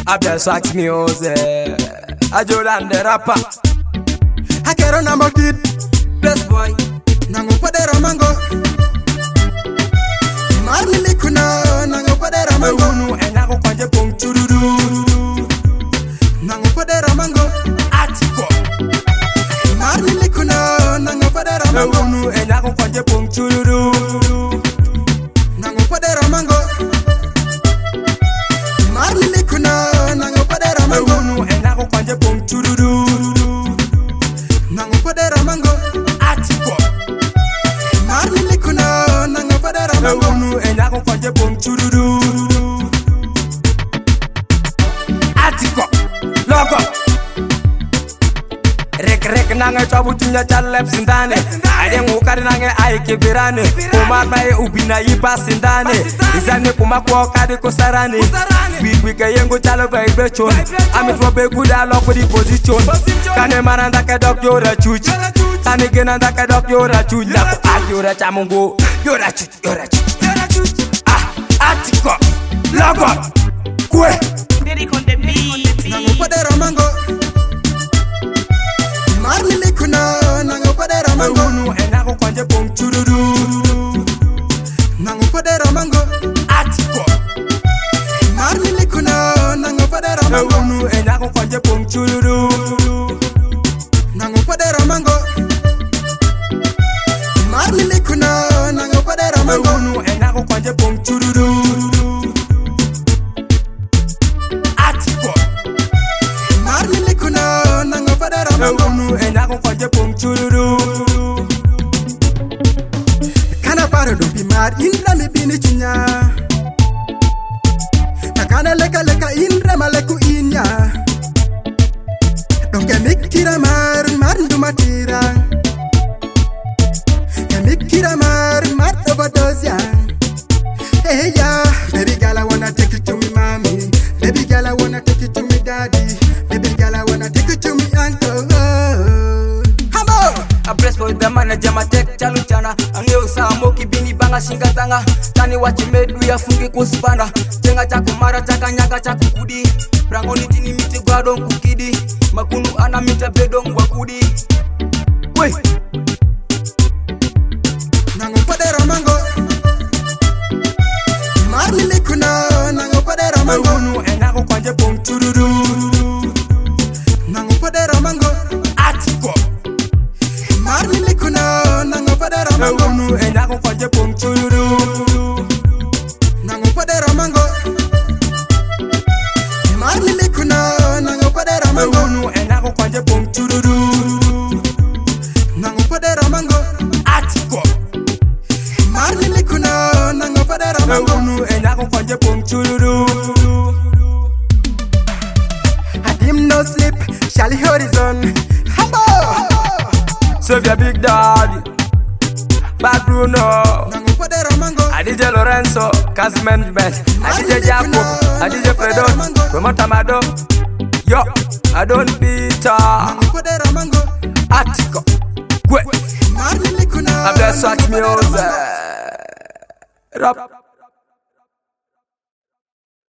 Abia Swax music. I Jordan the rapper. I care on a kid. Best boy. Nango padera mango. Marni mikuna. Nango padera mango. Unu enago kwanje pong tururu. Nango padera mango. Atiko. Marni mikuna. Nango padera mango. Unu enago kwanje pong tururu. Nango padera mango. Marni mikuna. Nango padera mango. Unu enago kwanje pong tururu. Nango padera mango. Atiko. Marni mikuna. Nango padera mango. Unu enago kwanje pong tururu. Atiko. Logo. Rek nange chabu tinya chalep sindane. Ade ngukari nange ai kibirane. Kumar bae ubina yipa sindane. Izane kuma kwa kadi kusarane. Wike yengo chalo bae bechon. Amit wabe kuda lock with the position. Kane mananda ke dok yora chuch. Kane genanda ke dok yora chuch. Naku ak yora chamungo. Yora chuch. Ah, Atiko. Logo. Kwe. Nango padera mango. Marni mikuna. Nango padera mango. Unu enago kwanje pong tururu. Nango padera mango. Atiko. Marni mikuna. Nango padera mango. Unu enago kwanje pong tururu. Nango padera mango. Marni mikuna. Nango padera mango. Unu enago kwanje pong tururu. Atiko. Marni mikuna. Nango padera mango. Unu enago kwanje pong tururu. Kana paro dumpi mar indra mi bini chinya. Nakana leka indra maleku inya. Donke mikira mar ndumatira. Ya mikira mar overdose. Hey ya, baby girl I wanna take you to me mommy. Baby girl I wanna take you to me daddy. Baby girl I wanna take you to me uncle. A bless boy the manager ma tek chalu chana. Angeo sa moki bini banga shinga tanga. Tani wachi medu ya fungi kuspana. Chenga chaku mara chaka nyaga chaku kudi. Brangoni tini miti gwadon kukidi. Makunu ana mita bedong wakudi. Wey. Nango padera mango. Marni mikuna. Nango padera mango. Unu enago kwanje pong tururu. Nango padera mango. Atiko. Marni mikuna. Nango padera mango. Unu enago kwanje pong tururu. Nango padera mango. Marni mikuna. Nango padera mango. Unu enago kwanje pong tururu. Nango padera mango. Atiko. Marni mikuna. Nango padera mango. Unu enago kwanje pong tururu. Hadim no sleep. Shally horizon. Hambo. Save your big daddy. Bad Bruno. Nango padera mango. Adije Lorenzo. Cast management. Adije Japo. Adije Fredo. Promota Mado. Yo. Adon Peter. Nango padera mango. Atiko. Kwe. Marni mikuna. Abia Swax music. Rap.